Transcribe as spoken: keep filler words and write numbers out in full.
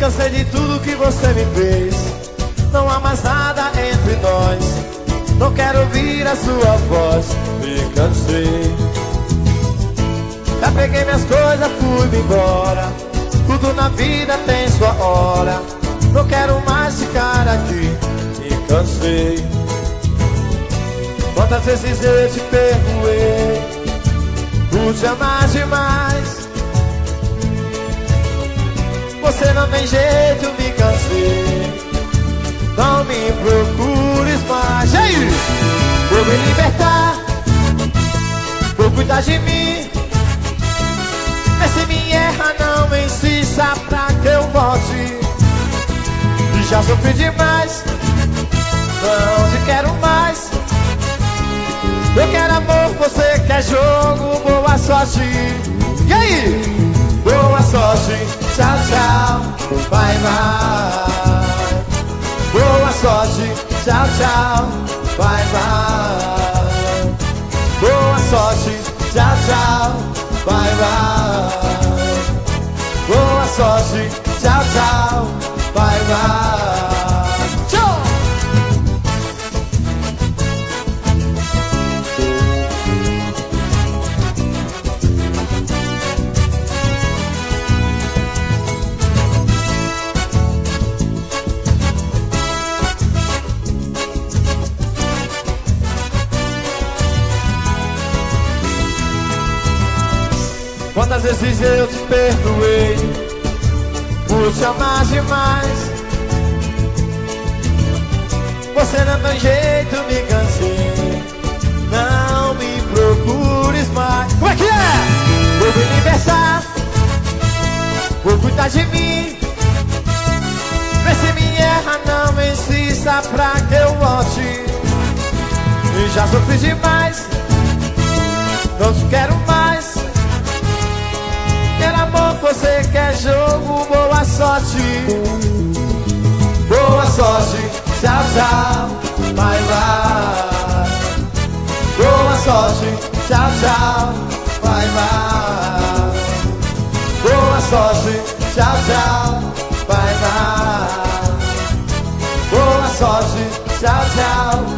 cansei de tudo que você me fez. Não há mais nada entre nós. Não quero ouvir a sua voz. Me cansei. Já peguei minhas coisas, fui-me embora. Tudo na vida tem sua hora. Não quero mais ficar aqui. Me cansei. Quantas vezes eu te perdoei por te amar demais. Você não tem jeito, me cansei. Não me procures mais. E aí? Vou me libertar, vou cuidar de mim. Mas se me erra, não insista pra que eu volte. Já sofri demais, não te quero mais. Eu quero amor, você quer jogo. Boa sorte. E aí? Boa sorte. Tchau, tchau. Bye, bye. Boa sorte. Tchau, tchau. Bye, bye. Boa sorte. Tchau, tchau. Bye, bye. Boa sorte. Tchau, tchau. Bye, bye. Tchau. Quantas vezes eu te perdoei por te amar demais. Você não tem jeito, me cansei. Não me procures mais. Como é que é? Vou me libertar, vou cuidar de mim. Vê se me erra, não insista pra que eu volte. E já sofri demais, não te quero mais. Quero amor, você quer jogo. Boa sorte. Boa sorte. Tchau, tchau. Bye, bye. Boa sorte. Tchau, tchau. Bye, bye. Boa sorte. Tchau, tchau. Bye, bye. Boa sorte. Tchau, tchau.